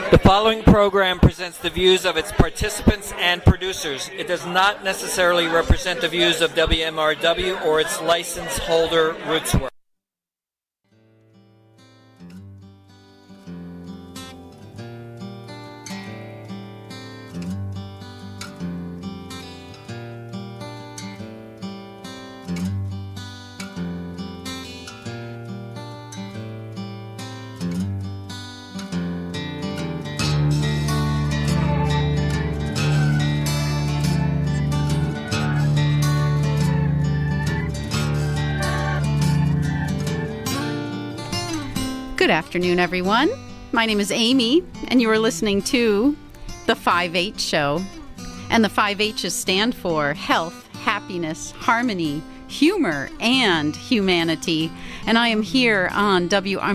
The following program presents the views of its participants and producers. It does not necessarily represent the views of WMRW or its license holder, Rootsworth. Good afternoon, everyone. My name is Amy, and you are listening to The 5H Show. And the 5 H's stand for health, happiness, harmony, humor, and humanity. And I am here on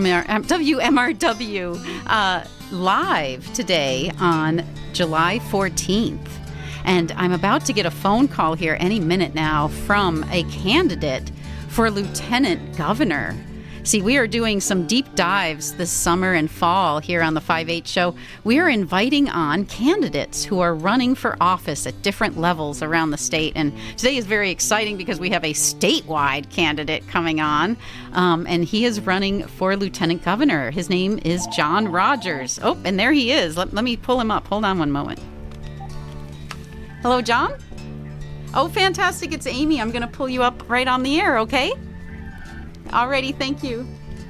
WMRW live today on July 14th. And I'm about to get a phone call here any minute now from a candidate for lieutenant governor. See, we are doing some deep dives this summer and fall here on the 5H Show. We are inviting on candidates who are running for office at different levels around the state. And today is very exciting because we have a statewide candidate coming on, and he is running for lieutenant governor. His name is John Rogers. Oh, and there he is. Let me pull him up. Hold on one moment. Hello, John? Oh, fantastic. It's Amy. I'm going to pull you up right on the air, okay? Alrighty, thank you.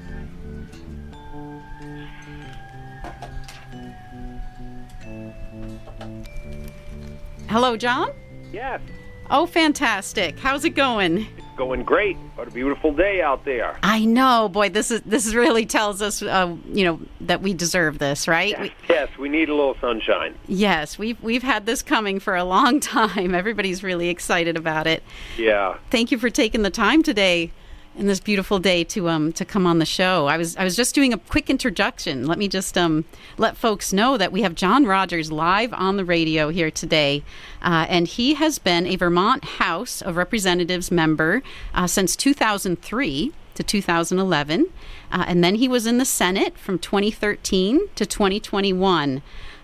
Hello, John? Yes. Oh, fantastic. How's it going? It's going great. What a beautiful day out there. I know, boy. This really tells us, that we deserve this, right? Yes, we need a little sunshine. Yes, we've had this coming for a long time. Everybody's really excited about it. Yeah. Thank you for taking the time today. In this beautiful day to come on the show. I was just doing a quick introduction. Let me just let folks know that we have John Rogers live on the radio here today, and he has been a Vermont House of Representatives member since 2003 to 2011, and then he was in the Senate from 2013 to 2021.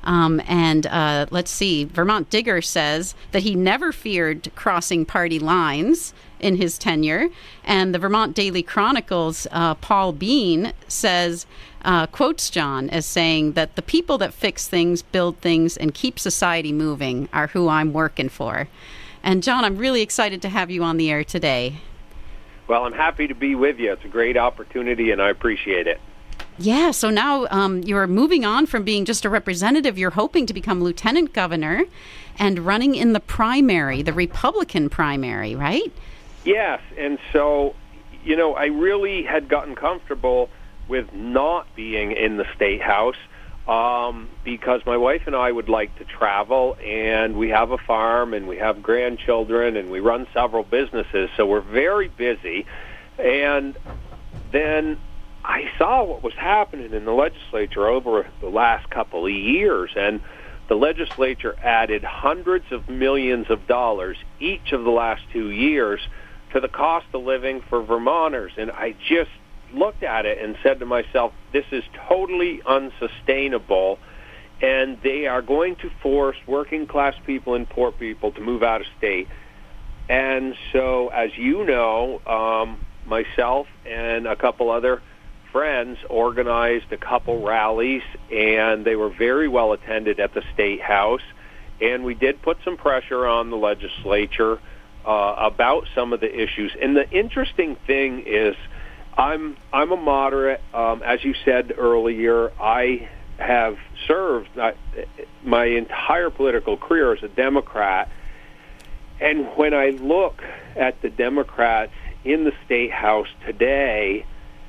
Let's see, Vermont Digger says that he never feared crossing party lines in his tenure. And the Vermont Daily Chronicle's Paul Bean says, quotes John as saying that the people that fix things, build things, and keep society moving are who I'm working for. And John, I'm really excited to have you on the air today. Well, I'm happy to be with you. It's a great opportunity, and I appreciate it. Yeah, so now you're moving on from being just a representative. You're hoping to become lieutenant governor and running in the primary, the Republican primary, right? Yes, and so, I really had gotten comfortable with not being in the State House because my wife and I would like to travel, and we have a farm, and we have grandchildren, and we run several businesses, so we're very busy. And then I saw what was happening in the legislature over the last couple of years, and the legislature added hundreds of millions of dollars each of the last 2 years to the cost of living for Vermonters. And I just looked at it and said to myself, this is totally unsustainable, and they are going to force working-class people and poor people to move out of state. And so, as you know, myself and a couple other friends organized a couple rallies, and they were very well attended at the State House, and we did put some pressure on the legislature about some of the issues. And the interesting thing is I'm a moderate. As you said earlier, I have served my entire political career as a Democrat, and when I look at the Democrats in the State House today,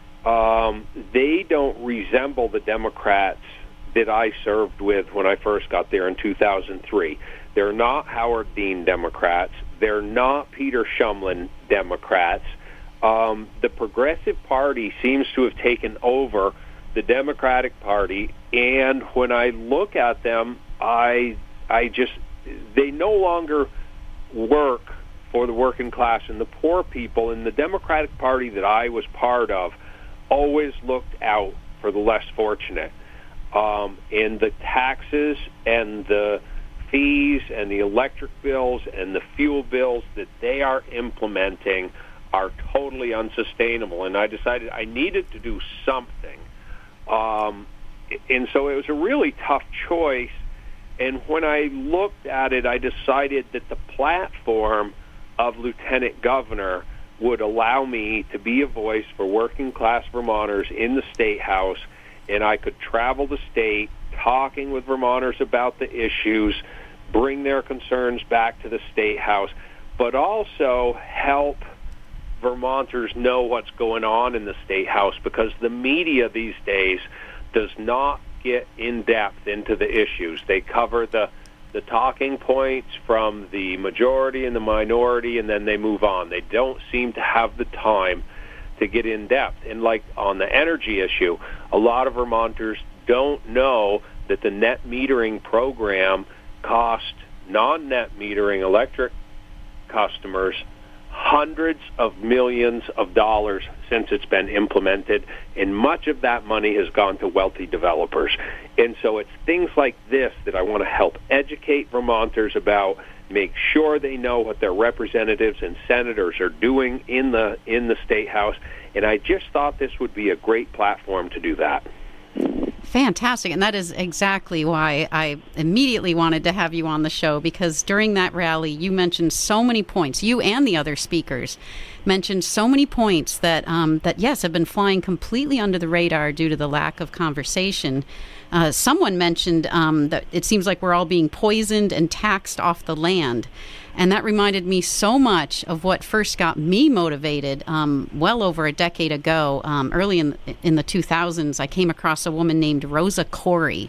they don't resemble the Democrats that I served with when I first got there in 2003. They're not Howard Dean Democrats. They're not Peter Shumlin Democrats. The Progressive Party seems to have taken over the Democratic Party, and when I look at them, they no longer work for the working class and the poor people. And the Democratic Party that I was part of always looked out for the less fortunate. and the taxes and the fees and the electric bills and the fuel bills that they are implementing are totally unsustainable. And I decided I needed to do something. And so it was a really tough choice. And when I looked at it, I decided that the platform of lieutenant governor would allow me to be a voice for working-class Vermonters in the State House, and I could travel the state talking with Vermonters about the issues, bring their concerns back to the State House, but also help Vermonters know what's going on in the State House, because the media these days does not get in-depth into the issues. They cover the talking points from the majority and the minority, and then they move on. They don't seem to have the time to get in-depth. And like on the energy issue, a lot of Vermonters don't know that the net metering program cost non-net metering electric customers hundreds of millions of dollars since it's been implemented, and much of that money has gone to wealthy developers. And so it's things like this that I want to help educate Vermonters about, make sure they know what their representatives and senators are doing in the State House, and I just thought this would be a great platform to do that. Fantastic. And that is exactly why I immediately wanted to have you on the show, because during that rally, you mentioned so many points. You and the other speakers mentioned so many points that, yes, have been flying completely under the radar due to the lack of conversation. Someone mentioned that it seems like we're all being poisoned and taxed off the land. And that reminded me so much of what first got me motivated well over a decade ago. Early in the 2000s, I came across a woman named Rosa Koire,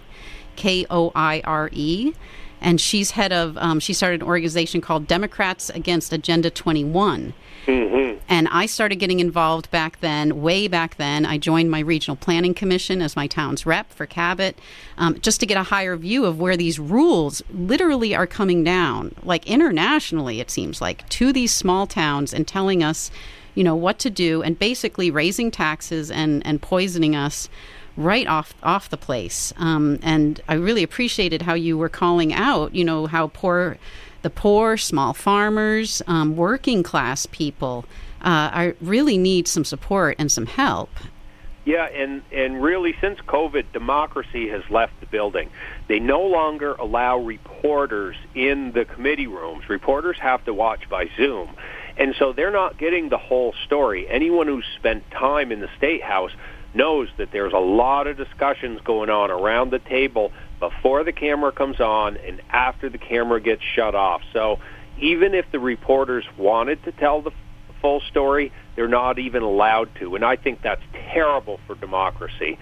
Koire, and she's head of, she started an organization called Democrats Against Agenda 21. Mm-hmm. And I started getting involved back then, way back then. I joined my regional planning commission as my town's rep for Cabot, just to get a higher view of where these rules literally are coming down, like internationally, it seems like, to these small towns and telling us, you know, what to do, and basically raising taxes and poisoning us right off the place. And I really appreciated how you were calling out, you know, how the poor, small farmers, working class people really need some support and some help. Yeah, and really, since COVID, democracy has left the building. They no longer allow reporters in the committee rooms. Reporters have to watch by Zoom. And so they're not getting the whole story. Anyone who's spent time in the State House knows that there's a lot of discussions going on around the table before the camera comes on and after the camera gets shut off. So even if the reporters wanted to tell the full story, they're not even allowed to. And I think that's terrible for democracy.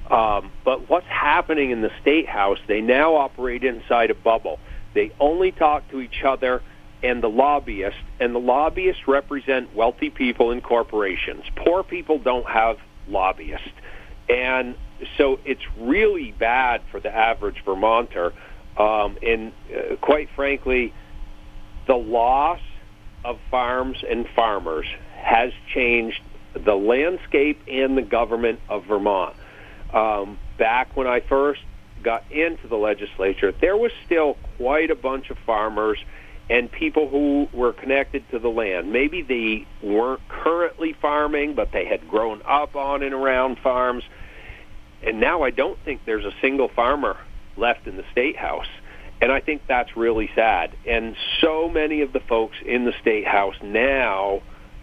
But what's happening in the State House, they now operate inside a bubble. They only talk to each other and the lobbyists represent wealthy people and corporations. Poor people don't have lobbyists. And so it's really bad for the average Vermonter. And quite frankly, the loss of farms and farmers has changed the landscape and the government of Vermont. Back when I first got into the legislature, there was still quite a bunch of farmers and people who were connected to the land. Maybe they weren't currently farming, but they had grown up on and around farms. And now I don't think there's a single farmer left in the State House. And I think that's really sad. And so many of the folks in the State House now,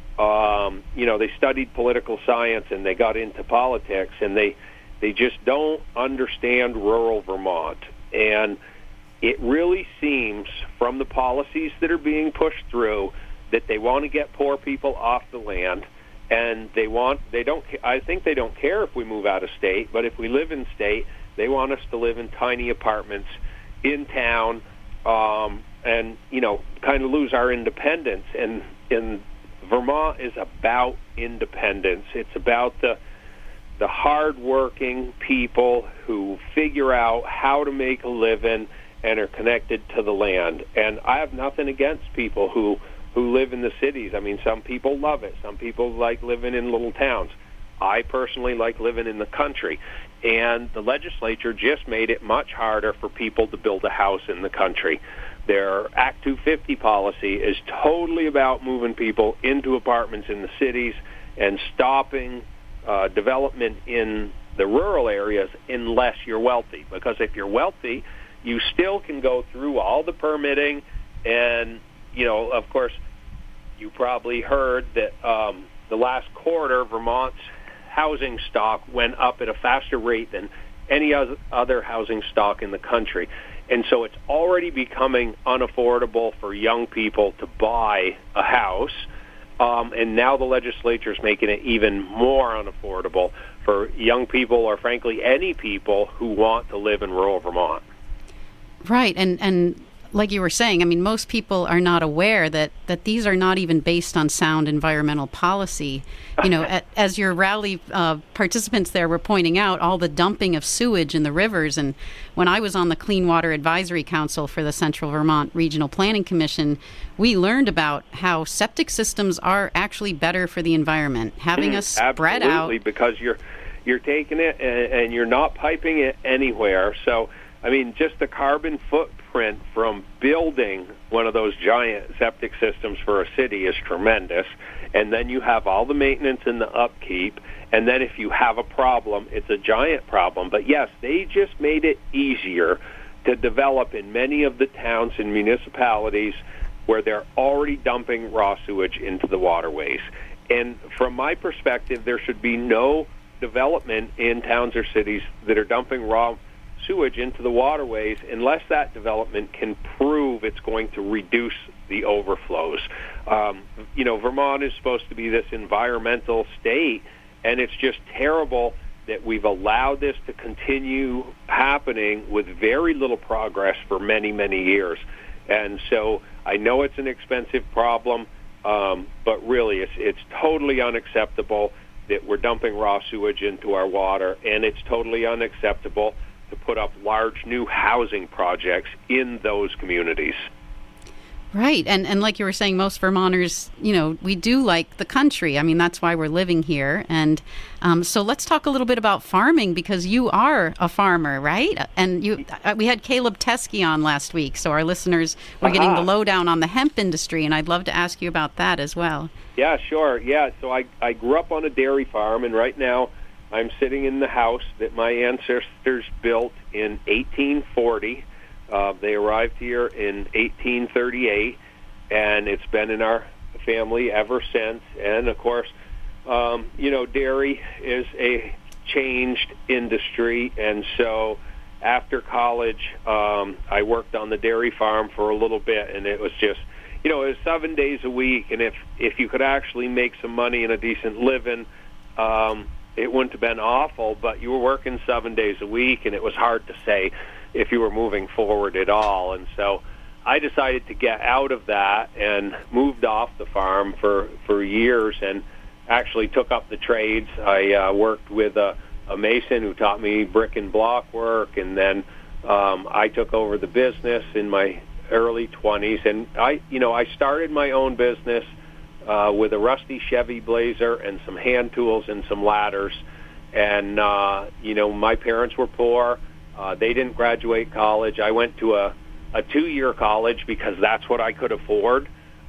they studied political science and they got into politics, and they just don't understand rural Vermont. And it really seems from the policies that are being pushed through that they want to get poor people off the land, and I think they don't care if we move out of state, but if we live in state, they want us to live in tiny apartments in town, and kind of lose our independence. And Vermont is about independence. It's about the hard-working people who figure out how to make a living and are connected to the land. And I have nothing against people who live in the cities. I mean, some people love it. Some people like living in little towns. I personally like living in the country. And the legislature just made it much harder for people to build a house in the country. Their Act 250 policy is totally about moving people into apartments in the cities and stopping development in the rural areas unless you're wealthy. Because if you're wealthy, you still can go through all the permitting. And, of course, you probably heard that the last quarter, Vermont's housing stock went up at a faster rate than any other housing stock in the country. And so it's already becoming unaffordable for young people to buy a house. And now the legislature is making it even more unaffordable for young people or, frankly, any people who want to live in rural Vermont. Right. And like you were saying, I mean, most people are not aware that these are not even based on sound environmental policy. As your rally participants there were pointing out, all the dumping of sewage in the rivers. And when I was on the Clean Water Advisory Council for the Central Vermont Regional Planning Commission, we learned about how septic systems are actually better for the environment, having us spread out. Absolutely, because you're taking it and you're not piping it anywhere. So, I mean, just the carbon footprint from building one of those giant septic systems for a city is tremendous. And then you have all the maintenance and the upkeep. And then if you have a problem, it's a giant problem. But yes, they just made it easier to develop in many of the towns and municipalities where they're already dumping raw sewage into the waterways. And from my perspective, there should be no development in towns or cities that are dumping raw sewage into the waterways unless that development can prove it's going to reduce the overflows. Vermont is supposed to be this environmental state, and it's just terrible that we've allowed this to continue happening with very little progress for many, many years. And so I know it's an expensive problem, but really it's totally unacceptable that we're dumping raw sewage into our water, and it's totally unacceptable to put up large new housing projects in those communities. Right. And like you were saying, most Vermonters, we do like the country. I mean, that's why we're living here. And so let's talk a little bit about farming, because you are a farmer, right? And we had Caleb Teskey on last week, so our listeners were getting the lowdown on the hemp industry, and I'd love to ask you about that as well. Yeah, sure. Yeah, so I grew up on a dairy farm, and right now I'm sitting in the house that my ancestors built in 1840. They arrived here in 1838, and it's been in our family ever since. And, of course, dairy is a changed industry, and so after college, I worked on the dairy farm for a little bit, and it was just, it was 7 days a week, and if you could actually make some money and a decent living, it wouldn't have been awful, but you were working 7 days a week, and it was hard to say if you were moving forward at all. And so I decided to get out of that and moved off the farm for years and actually took up the trades. I worked with a mason who taught me brick and block work, and then I took over the business in my early 20s. And I started my own business with a rusty Chevy Blazer and some hand tools and some ladders. And, my parents were poor. They didn't graduate college. I went to a 2-year college because that's what I could afford.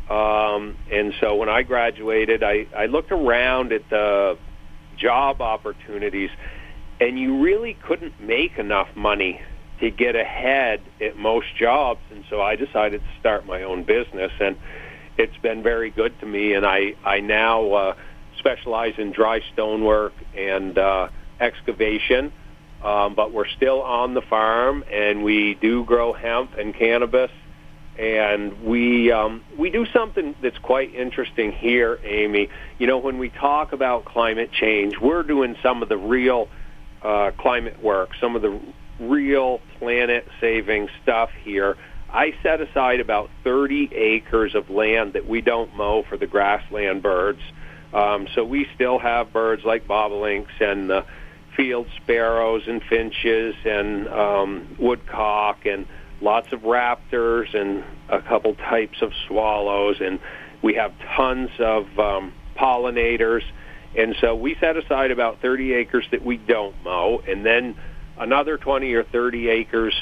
And so when I graduated, I looked around at the job opportunities, and you really couldn't make enough money to get ahead at most jobs. And so I decided to start my own business, and it's been very good to me. And I now specialize in dry stonework and excavation. But we're still on the farm, and we do grow hemp and cannabis, and we do something that's quite interesting here, Amy. When we talk about climate change, we're doing some of the real climate work, some of the real planet-saving stuff here. I set aside about 30 acres of land that we don't mow for the grassland birds. So we still have birds like bobolinks and field sparrows and finches and woodcock and lots of raptors and a couple types of swallows, and we have tons of pollinators. And so we set aside about 30 acres that we don't mow, and then another 20 or 30 acres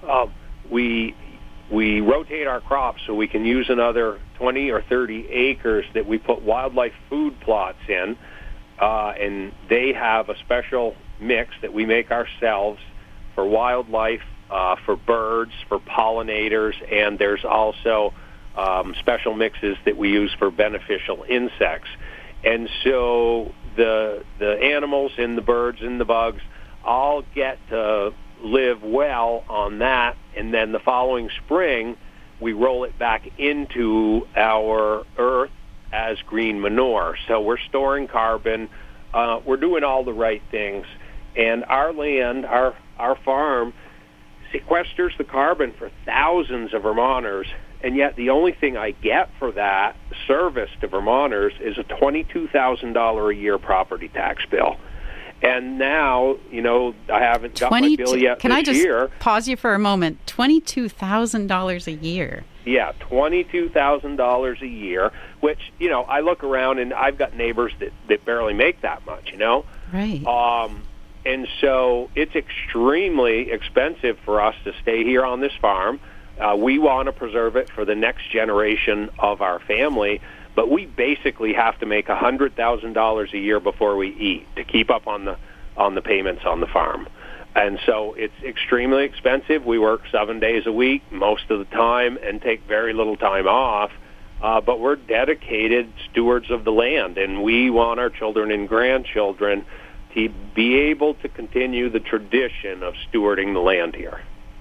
we rotate our crops, so we can use another 20 or 30 acres that we put wildlife food plots in, and they have a special mix that we make ourselves for wildlife, for birds, for pollinators, and there's also special mixes that we use for beneficial insects. And so the animals and the birds and the bugs all get to live well on that, and then the following spring we roll it back into our earth as green manure. So we're storing carbon, we're doing all the right things, and our land, our farm, sequesters the carbon for thousands of Vermonters, and yet the only thing I get for that service to Vermonters is a $22,000 a year property tax bill. And now, I haven't got my bill yet Can this year. I just pause you for a moment? $22,000 a year. Yeah, $22,000 a year, which, I look around and I've got neighbors that barely make that much, Right. And so it's extremely expensive for us to stay here on this farm. We want to preserve it for the next generation of our family, but we basically have to make $100,000 a year before we eat to keep up on the payments on the farm. And so it's extremely expensive. We work 7 days a week most of the time and take very little time off, but we're dedicated stewards of the land, and we want our children and grandchildren to be able to continue the tradition of stewarding the land here.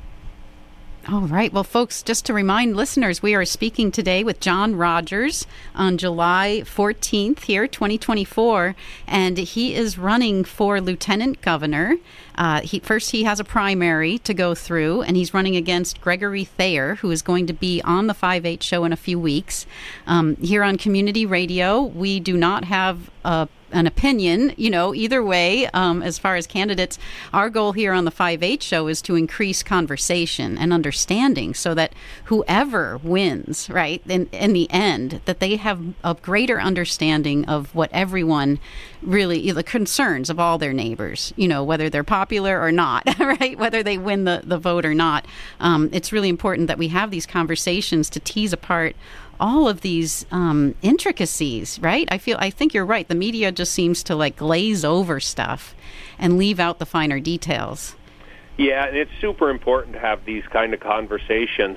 All right. Well, folks, just to remind listeners, we are speaking today with John Rogers on July 14th here, 2024, and he is running for lieutenant governor. He has a primary to go through, and he's running against Gregory Thayer, who is going to be on the 5-8 show in a few weeks. Here on Community Radio, we do not have an opinion, either way, as far as candidates. Our goal here on the 5-8 show is to increase conversation and understanding so that whoever wins, right, in the end, that they have a greater understanding of what everyone really, the concerns of all their neighbors, whether they're popular or not, right, whether they win the vote or not. It's really important that we have these conversations to tease apart all of these intricacies, right? I think you're right. The media just seems to glaze over stuff and leave out the finer details. Yeah, and it's super important to have these kind of conversations.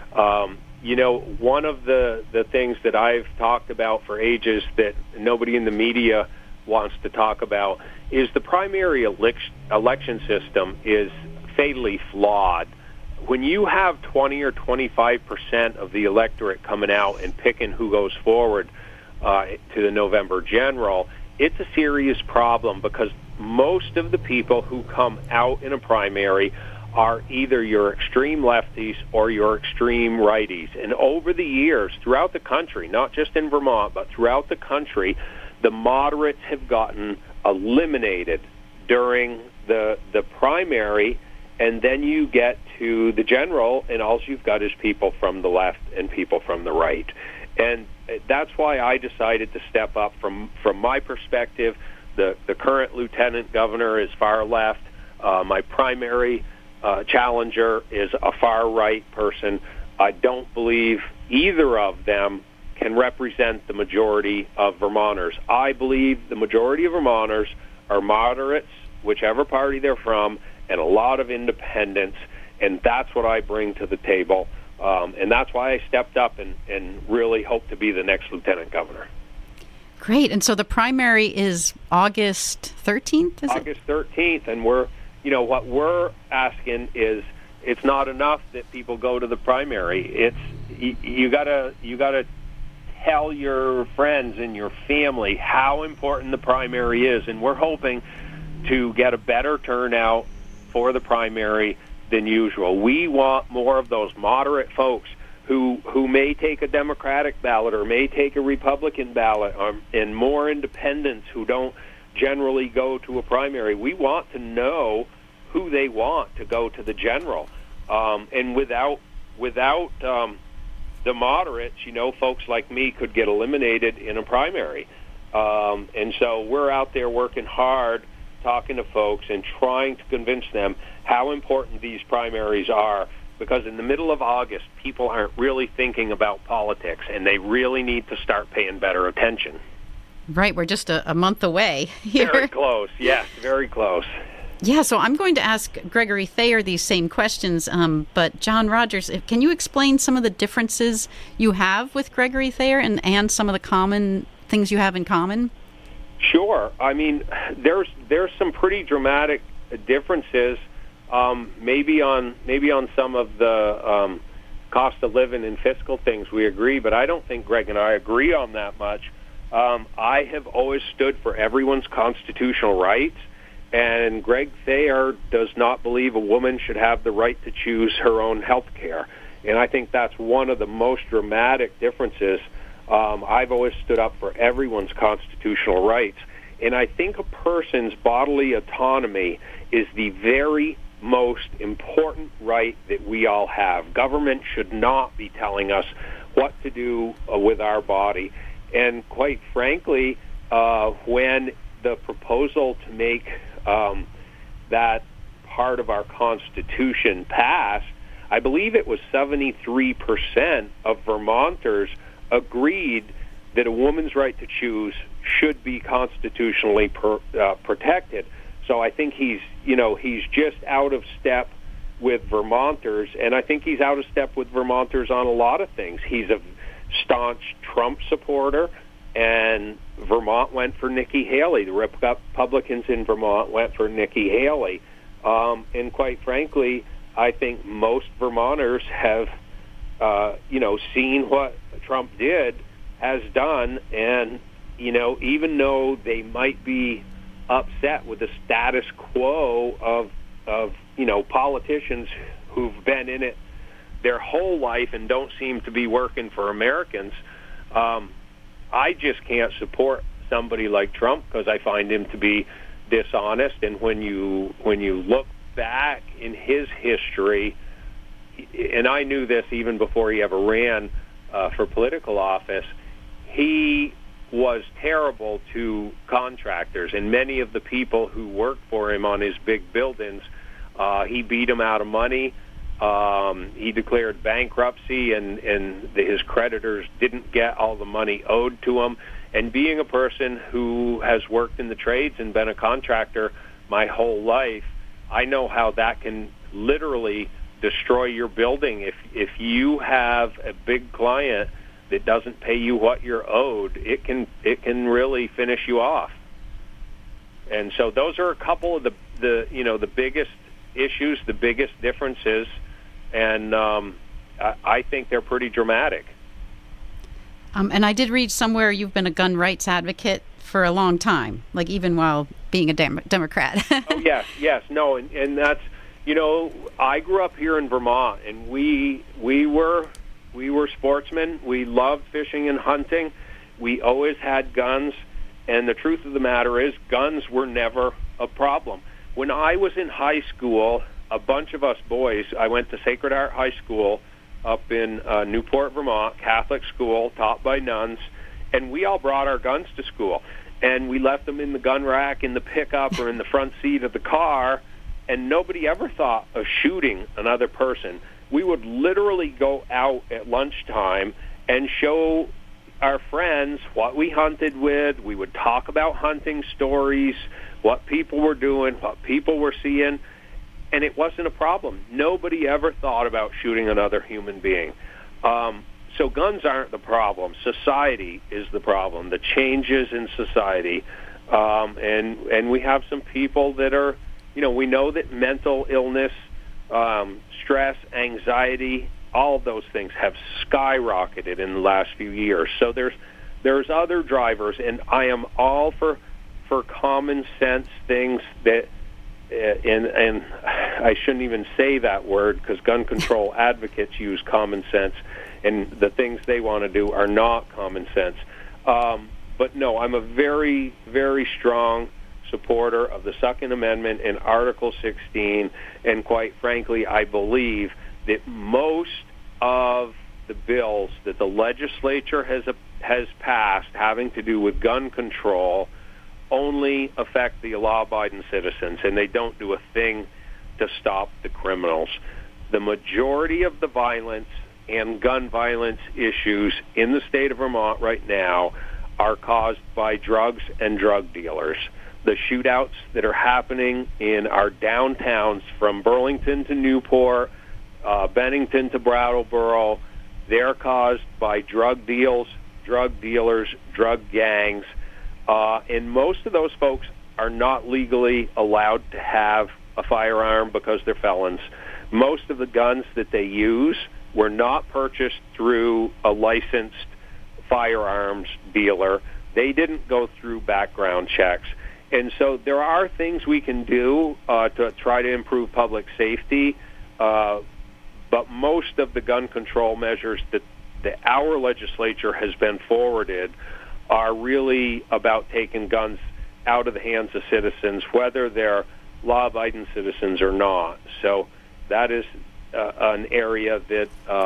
One of the things that I've talked about for ages that nobody in the media wants to talk about is the primary election system is fatally flawed. When you have 20 or 25% of the electorate coming out and picking who goes forward to the November general, it's a serious problem because most of the people who come out in a primary are either your extreme lefties or your extreme righties. And over the years, throughout the country, not just in Vermont, but throughout the country, the moderates have gotten eliminated during the primary, and then you get to the general, and all you've got is people from the left and people from the right. And that's why I decided to step up. From my perspective, the current lieutenant governor is far left. My primary challenger is a far-right person. I don't believe either of them can represent the majority of Vermonters. I believe the majority of Vermonters are moderates, whichever party they're from, and a lot of independents, and that's what I bring to the table. And that's why I stepped up and really hope to be the next lieutenant governor. Great. And so the primary is August 13th, is August 13th, and what we're asking is it's not enough that people go to the primary. It's you gotta tell your friends and your family how important the primary is, and we're hoping to get a better turnout for the primary than usual. We want more of those moderate folks who may take a Democratic ballot or may take a Republican ballot, and more independents who don't generally go to a primary. We want to know who they want to go to the general. And without the moderates, folks like me could get eliminated in a primary. And so we're out there working hard, talking to folks and trying to convince them how important these primaries are, because in the middle of August, people aren't really thinking about politics, and they really need to start paying better attention. Right, we're just a month away here. Very close, yes, very close. Yeah, so I'm going to ask Gregory Thayer these same questions, but John Rogers, can you explain some of the differences you have with Gregory Thayer and some of the common things you have in common? Sure. I mean, there's some pretty dramatic differences. Maybe on some of the cost of living and fiscal things we agree, but I don't think Greg and I agree on that much. I have always stood for everyone's constitutional rights, and Greg Thayer does not believe a woman should have the right to choose her own health care. And I think that's one of the most dramatic differences. I've always stood up for everyone's constitutional rights. And I think a person's bodily autonomy is the very most important right that we all have. Government should not be telling us what to do with our body. And quite frankly, when the proposal to make that part of our Constitution passed, I believe it was 73% of Vermonters agreed that a woman's right to choose should be constitutionally protected. So I think he's just out of step with Vermonters, and I think he's out of step with Vermonters on a lot of things. He's a staunch Trump supporter, and Vermont went for Nikki Haley. The Republicans in Vermont went for Nikki Haley. And quite frankly, I think most Vermonters have, seen what Trump has done, and, even though they might be upset with the status quo of politicians who've been in it their whole life and don't seem to be working for Americans, I just can't support somebody like Trump because I find him to be dishonest. And when you look back in his history, and I knew this even before he ever ran for political office, he was terrible to contractors, and many of the people who worked for him on his big buildings, he beat them out of money. He declared bankruptcy, and his creditors didn't get all the money owed to him. And being a person who has worked in the trades and been a contractor my whole life, I know how that can literally destroy your building. If you have a big client that doesn't pay you what you're owed, it can really finish you off. And so those are a couple of the biggest issues, the biggest differences, and I think they're pretty dramatic. And I did read somewhere you've been a gun rights advocate for a long time, like even while being a Democrat. Oh, yes. No, and that's, I grew up here in Vermont, and we were sportsmen. We loved fishing and hunting. We always had guns, and the truth of the matter is guns were never a problem. When I was in high school, a bunch of us boys, I went to Sacred Heart High School up in Newport, Vermont, Catholic school, taught by nuns, and we all brought our guns to school. And we left them in the gun rack, in the pickup, or in the front seat of the car, and nobody ever thought of shooting another person. We would literally go out at lunchtime and show our friends what we hunted with. We would talk about hunting stories, what people were doing, what people were seeing, and it wasn't a problem. Nobody ever thought about shooting another human being. So guns aren't the problem. Society is the problem, the changes in society. And we have some people that are, we know that mental illness, stress, anxiety, all of those things have skyrocketed in the last few years. So there's other drivers, and I am all for common sense things that, and I shouldn't even say that word because gun control advocates use common sense, and the things they want to do are not common sense. But no, I'm a very, very strong supporter of the Second Amendment and Article 16, and quite frankly, I believe that most of the bills that the legislature has passed having to do with gun control only affect the law-abiding citizens, and they don't do a thing to stop the criminals. The majority of the violence and gun violence issues in the state of Vermont right now are caused by drugs and drug dealers. The shootouts that are happening in our downtowns from Burlington to Newport, Bennington to Brattleboro, they're caused by drug deals, drug dealers, drug gangs, and most of those folks are not legally allowed to have a firearm because they're felons. Most of the guns that they use were not purchased through a licensed firearms dealer. They didn't go through background checks. And so there are things we can do to try to improve public safety, but most of the gun control measures that our legislature has been forwarded are really about taking guns out of the hands of citizens, whether they're law-abiding citizens or not. So that is an area that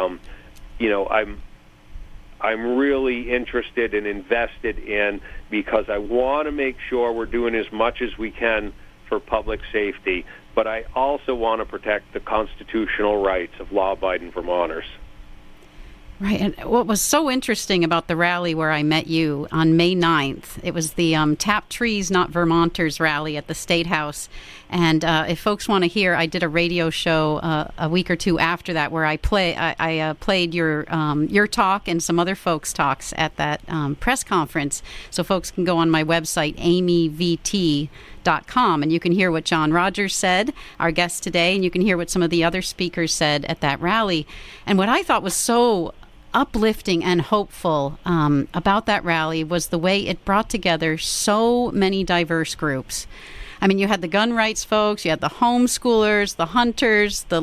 I'm really interested and invested in, because I want to make sure we're doing as much as we can for public safety, but I also want to protect the constitutional rights of law-abiding Vermonters. Right, and what was so interesting about the rally where I met you on May 9th, it was the Tap Trees Not Vermonters rally at the State House. And if folks want to hear, I did a radio show a week or two after that where I played your talk and some other folks' talks at that press conference. So folks can go on my website, amyvt.com, and you can hear what John Rogers said, our guest today, and you can hear what some of the other speakers said at that rally. And what I thought was so uplifting and hopeful about that rally was the way it brought together so many diverse groups. I mean, you had the gun rights folks, you had the homeschoolers, the hunters, the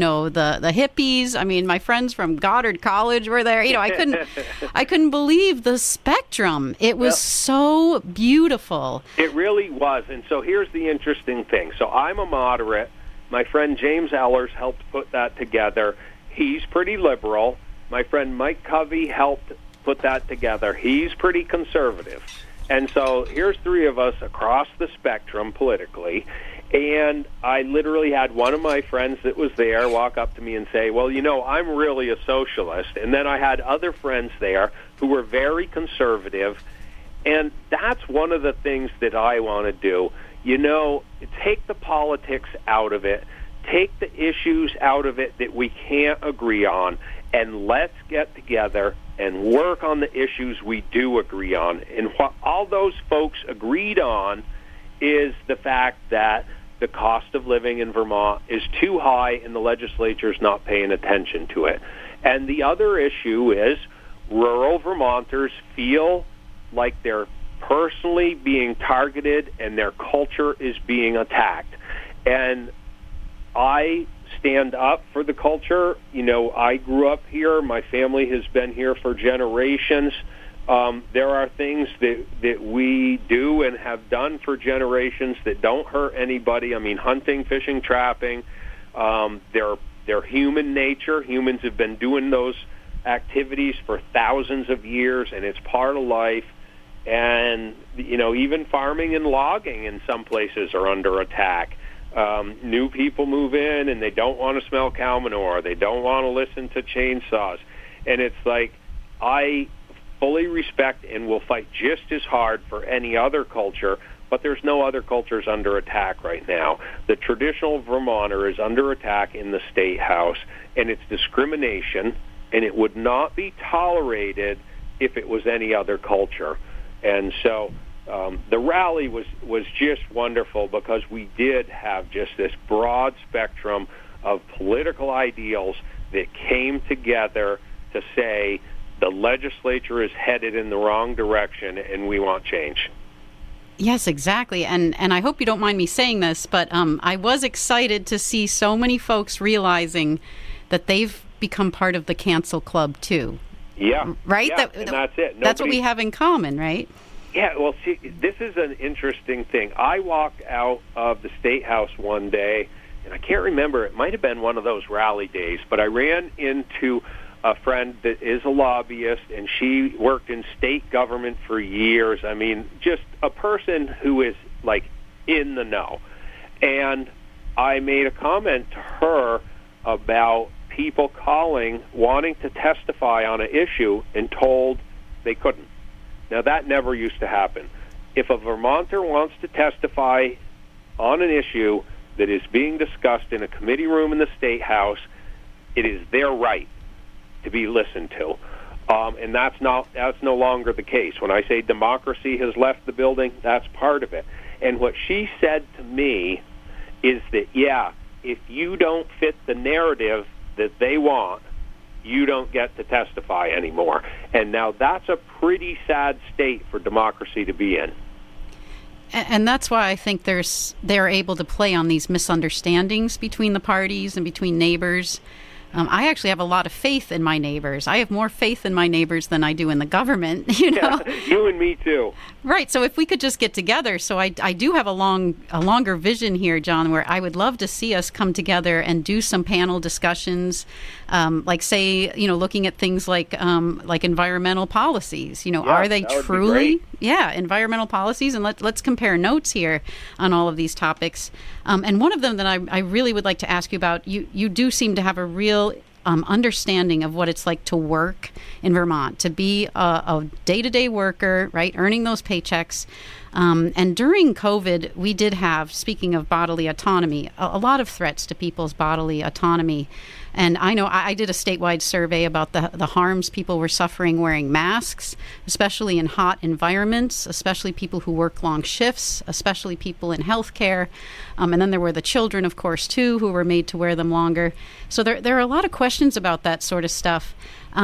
hippies. I mean, my friends from Goddard College were there. I couldn't believe the spectrum. It was so beautiful. It really was. And so here's the interesting thing. So I'm a moderate. My friend James Ellers helped put that together. He's pretty liberal. My friend Mike Covey helped put that together. He's pretty conservative. And so here's three of us across the spectrum politically, and I literally had one of my friends that was there walk up to me and say, well, I'm really a socialist. And then I had other friends there who were very conservative, and that's one of the things that I want to do. Take the politics out of it, take the issues out of it that we can't agree on, and let's get together and work on the issues we do agree on. And what all those folks agreed on is the fact that the cost of living in Vermont is too high and the legislature's not paying attention to it. And the other issue is rural Vermonters feel like they're personally being targeted and their culture is being attacked. And I stand up for the culture. I grew up here. My family has been here for generations. There are things that we do and have done for generations that don't hurt anybody. I mean, hunting, fishing, trapping, they're human nature. Humans have been doing those activities for thousands of years, and it's part of life. And, even farming and logging in some places are under attack. New people move in and they don't want to smell cow manure. They don't want to listen to chainsaws. And it's like, I fully respect and will fight just as hard for any other culture, but there's no other cultures under attack right now. The traditional Vermonter is under attack in the State House, and it's discrimination, and it would not be tolerated if it was any other culture. And so the rally was just wonderful because we did have just this broad spectrum of political ideals that came together to say the legislature is headed in the wrong direction and we want change. Yes, exactly. And I hope you don't mind me saying this, but I was excited to see so many folks realizing that they've become part of the cancel club too. Yeah. Right? Yeah, and that's it. That's what we have in common, right? Yeah, well, see, this is an interesting thing. I walked out of the State House one day, and I can't remember, it might have been one of those rally days, but I ran into a friend that is a lobbyist, and she worked in state government for years. I mean, just a person who is, like, in the know. And I made a comment to her about people calling, wanting to testify on an issue, and told they couldn't. Now, that never used to happen. If a Vermonter wants to testify on an issue that is being discussed in a committee room in the State House, it is their right to be listened to. And that's no longer the case. When I say democracy has left the building, that's part of it. And what she said to me is that, yeah, if you don't fit the narrative that they want, you don't get to testify anymore. And now that's a pretty sad state for democracy to be in. And that's why I think they're able to play on these misunderstandings between the parties and between neighbors. I actually have a lot of faith in my neighbors. I have more faith in my neighbors than I do in the government, you know. Yeah, you and me too. Right. So if we could just get together. So I do have a longer vision here, John, where I would love to see us come together and do some panel discussions, like, say, you know, looking at things like environmental policies. You know, yeah, are they truly, environmental policies? And let's compare notes here on all of these topics. And one of them that I really would like to ask you about, you do seem to have a real understanding of what it's like to work in Vermont, to be a day-to-day worker, right, earning those paychecks. And during COVID, we did have, speaking of bodily autonomy, a lot of threats to people's bodily autonomy. And I know I did a statewide survey about the harms people were suffering wearing masks, especially in hot environments, especially people who work long shifts, especially people in healthcare. And then there were the children, of course, too, who were made to wear them longer. So there are a lot of questions about that sort of stuff.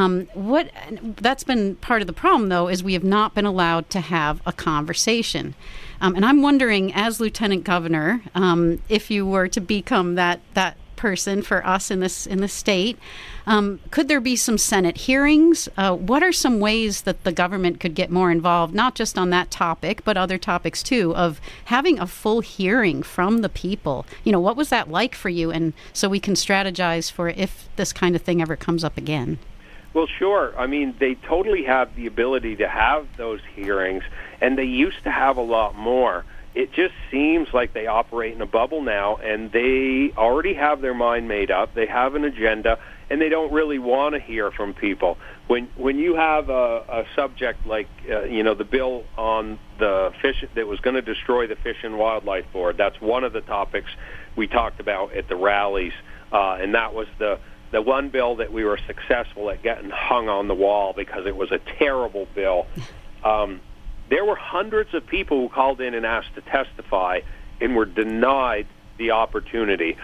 That's been part of the problem, though, is we have not been allowed to have a conversation. And I'm wondering, as Lieutenant Governor, if you were to become that person for us in this state, could there be some Senate hearings? What are some ways that the government could get more involved, not just on that topic, but other topics too, of having a full hearing from the people? You know, what was that like for you? And so we can strategize for if this kind of thing ever comes up again. Well, sure. I mean, they totally have the ability to have those hearings, and they used to have a lot more. It just seems like they operate in a bubble now, and they already have their mind made up. They have an agenda, and they don't really want to hear from people. When you have a subject like, the bill on the fish that was going to destroy the Fish and Wildlife Board, that's one of the topics we talked about at the rallies, and that was the one bill that we were successful at getting hung on the wall because it was a terrible bill. There were hundreds of people who called in and asked to testify and were denied the opportunity.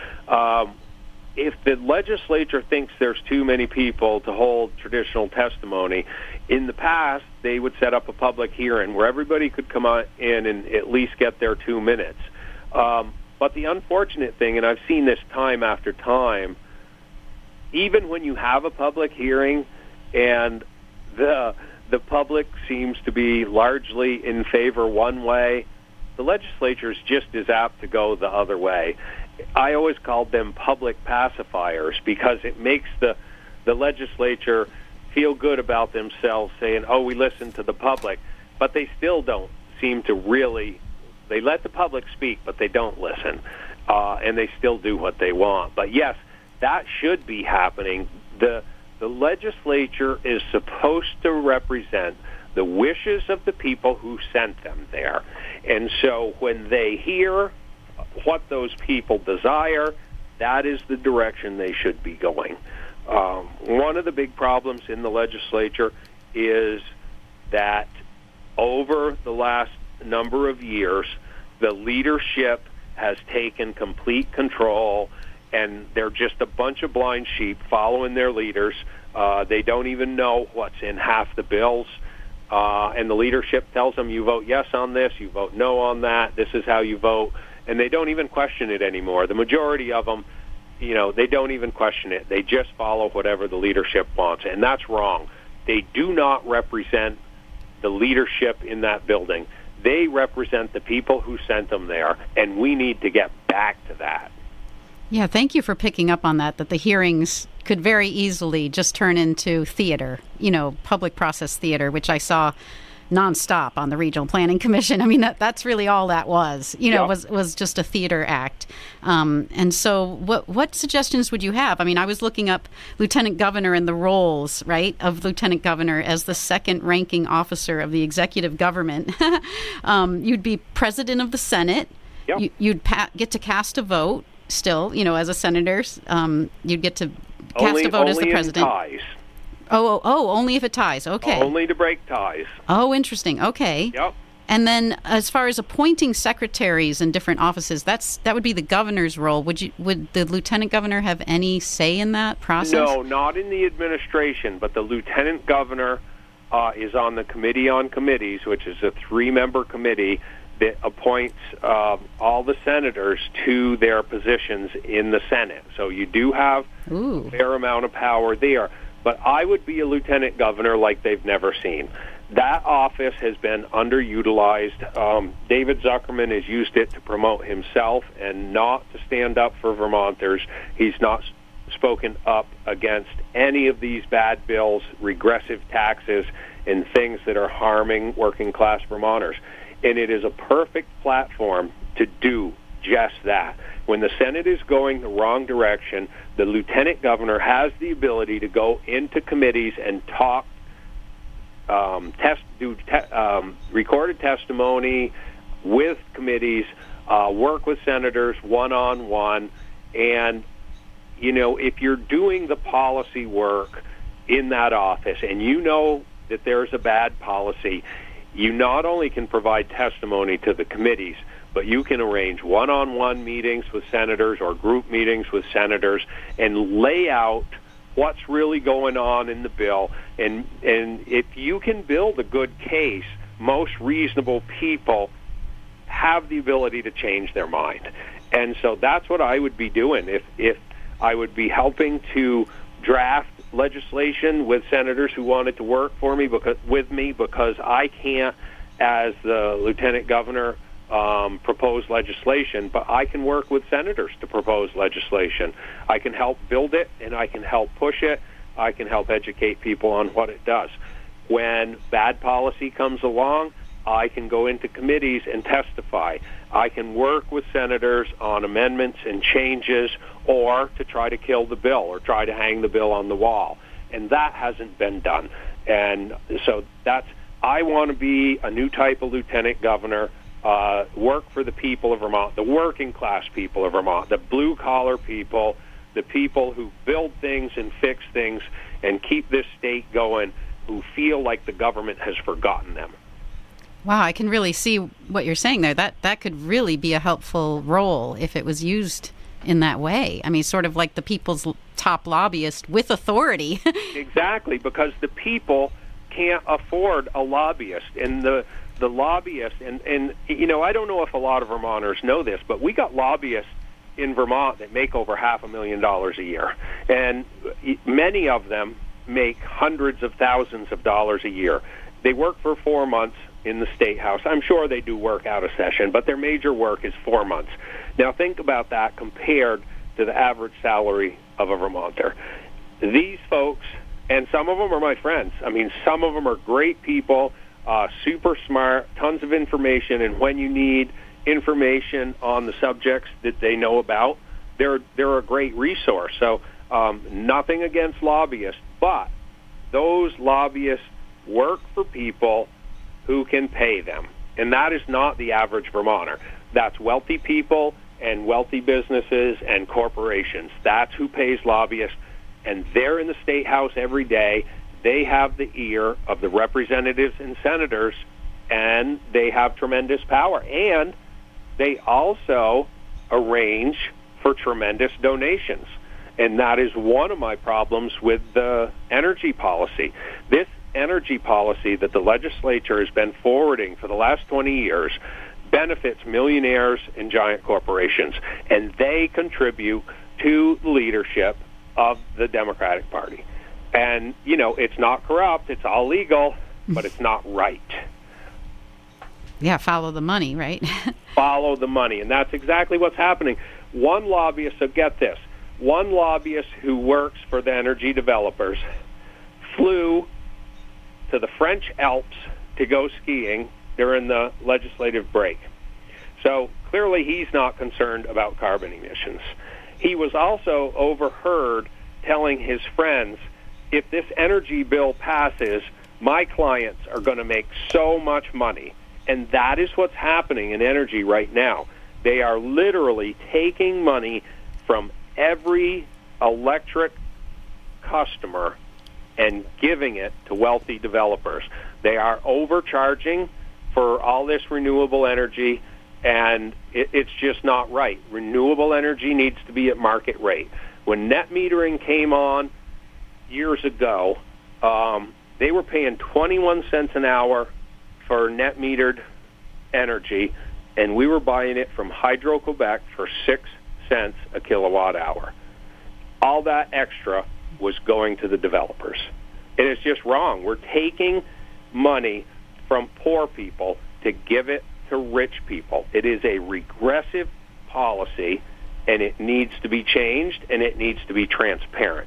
If the legislature thinks there's too many people to hold traditional testimony, in the past they would set up a public hearing where everybody could come in and at least get their 2 minutes. But the unfortunate thing, and I've seen this time after time, even when you have a public hearing and the public seems to be largely in favor one way, the legislature is just as apt to go the other way. I always called them public pacifiers because it makes the legislature feel good about themselves saying, oh, we listen to the public, but they still don't seem to really, they let the public speak, but they don't listen, and they still do what they want. But yes, that should be happening. The legislature is supposed to represent the wishes of the people who sent them there. And so when they hear what those people desire, that is the direction they should be going. One of the big problems in the legislature is that over the last number of years, the leadership has taken complete control, and they're just a bunch of blind sheep following their leaders. They don't even know what's in half the bills. And the leadership tells them, you vote yes on this, you vote no on that, this is how you vote. And they don't even question it anymore. The majority of them, they don't even question it. They just follow whatever the leadership wants. And that's wrong. They do not represent the leadership in that building. They represent the people who sent them there. And we need to get back to that. Yeah, thank you for picking up on that the hearings could very easily just turn into theater, public process theater, which I saw nonstop on the Regional Planning Commission. I mean, that's really all that was, was just a theater act. And so what suggestions would you have? I mean, I was looking up Lieutenant Governor and the roles, right, of Lieutenant Governor as the second ranking officer of the executive government. You'd be president of the Senate. Yep. You'd get to cast a vote still, as a senator. You'd get to cast a vote as the president. Only in ties. Oh, only if it ties. Okay. Only to break ties. Oh, interesting. Okay. Yep. And then as far as appointing secretaries in different offices, that would be the governor's role. Would the lieutenant governor have any say in that process? No, not in the administration, but the lieutenant governor is on the Committee on Committees, which is a 3-member committee that appoints all the senators to their positions in the Senate. So you do have a fair amount of power there. But I would be a lieutenant governor like they've never seen. That office has been underutilized. David Zuckerman has used it to promote himself and not to stand up for Vermonters. He's not spoken up against any of these bad bills, regressive taxes, and things that are harming working-class Vermonters. And it is a perfect platform to do just that. When the Senate is going the wrong direction, the lieutenant governor has the ability to go into committees and talk, recorded testimony with committees, work with senators one-on-one. And, if you're doing the policy work in that office and you know that there's a bad policy, you not only can provide testimony to the committees, but you can arrange one-on-one meetings with senators or group meetings with senators and lay out what's really going on in the bill. And if you can build a good case, most reasonable people have the ability to change their mind. And so that's what I would be doing if I would be helping to draft legislation with senators who wanted to work with me because I can't, as the lieutenant governor, propose legislation, but I can work with senators to propose legislation. I can help build it, and I can help push it. I can help educate people on what it does. When bad policy comes along, I can go into committees and testify. I can work with senators on amendments and changes or to try to kill the bill or try to hang the bill on the wall. And that hasn't been done. And so I want to be a new type of lieutenant governor, work for the people of Vermont, the working class people of Vermont, the blue-collar people, the people who build things and fix things and keep this state going, who feel like the government has forgotten them. Wow, I can really see what you're saying there. That could really be a helpful role if it was used in that way. I mean, sort of like the people's top lobbyist with authority. Exactly, because the people can't afford a lobbyist. And the lobbyists, and I don't know if a lot of Vermonters know this, but we got lobbyists in Vermont that make over $500,000 a year. And many of them make hundreds of thousands of dollars a year. They work for 4 months in the State House. I'm sure they do work out of session, but their major work is 4 months. Now think about that compared to the average salary of a Vermonter. These folks, and some of them are my friends. I mean, some of them are great people, super smart, tons of information, and when you need information on the subjects that they know about, they're a great resource. So nothing against lobbyists, but those lobbyists work for people who can pay them. And that is not the average Vermonter. That's wealthy people and wealthy businesses and corporations. That's who pays lobbyists. And they're in the State House every day. They have the ear of the representatives and senators, and they have tremendous power. And they also arrange for tremendous donations. And that is one of my problems with the energy policy. This energy policy that the legislature has been forwarding for the last 20 years benefits millionaires and giant corporations, and they contribute to the leadership of the Democratic Party. And, it's not corrupt, it's all legal, but it's not right. Yeah, follow the money, right? Follow the money, and that's exactly what's happening. one lobbyist, so get this, one lobbyist who works for the energy developers flew to the French Alps to go skiing during the legislative break. So clearly he's not concerned about carbon emissions. He was also overheard telling his friends, if this energy bill passes, my clients are going to make so much money. And that is what's happening in energy right now. They are literally taking money from every electric customer and giving it to wealthy developers. They are overcharging for all this renewable energy, and it's just not right. Renewable energy needs to be at market rate. When net metering came on years ago, they were paying 21 cents an hour for net metered energy, and we were buying it from Hydro-Quebec for 6 cents a kilowatt hour. All that extra was going to the developers. And it's just wrong. We're taking money from poor people to give it to rich people. It is a regressive policy, and it needs to be changed, and it needs to be transparent.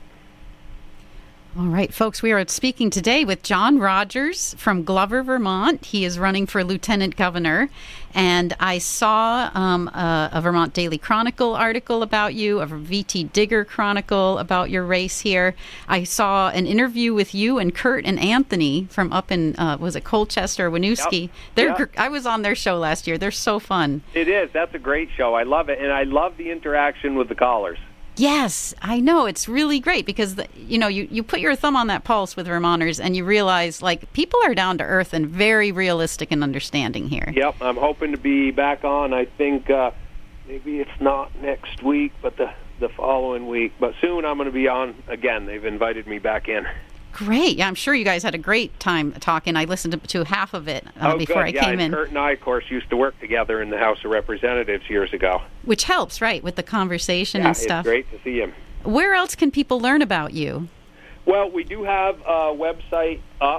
All right, folks, we are speaking today with John Rogers from Glover, Vermont. He is running for lieutenant governor. And I saw a Vermont Daily Chronicle article about you, a VT Digger Chronicle about your race here. I saw an interview with you and Kurt and Anthony from up in, was it Colchester, Winooski? Yep. I was on their show last year. They're so fun. It is. That's a great show. I love it. And I love the interaction with the callers. Yes, I know. It's really great because, you put your thumb on that pulse with Vermonters and you realize, like, people are down to earth and very realistic and understanding here. Yep, I'm hoping to be back on. I think maybe it's not next week, but the following week. But soon I'm going to be on again. They've invited me back in. Great. Yeah, I'm sure you guys had a great time talking. I listened to half of it before I came in. Kurt and I, of course, used to work together in the House of Representatives years ago. Which helps, right, with the conversation and stuff. It's great to see him. Where else can people learn about you? Well, we do have a website up,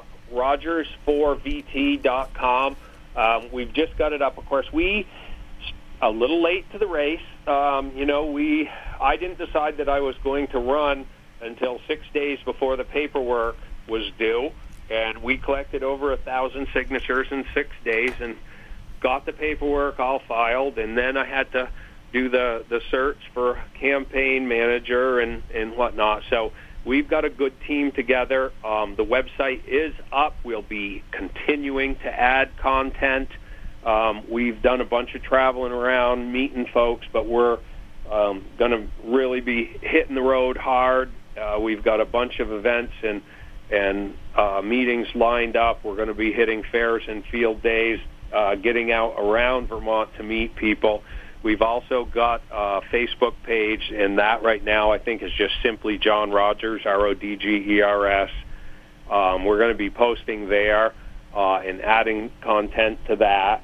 rogers4vt.com. We've just got it up. Of course, we a little late to the race. I didn't decide that I was going to run until 6 days before the paperwork was due, and we collected over 1,000 signatures in 6 days and got the paperwork all filed, and then I had to do the search for campaign manager and whatnot. So we've got a good team together. The website is up. We'll be continuing to add content. We've done a bunch of traveling around, meeting folks, but we're going to really be hitting the road hard. We've got a bunch of events and meetings lined up. We're going to be hitting fairs and field days, getting out around Vermont to meet people. We've also got a Facebook page, and that right now I think is just simply John Rogers, Rodgers. We're going to be posting there and adding content to that.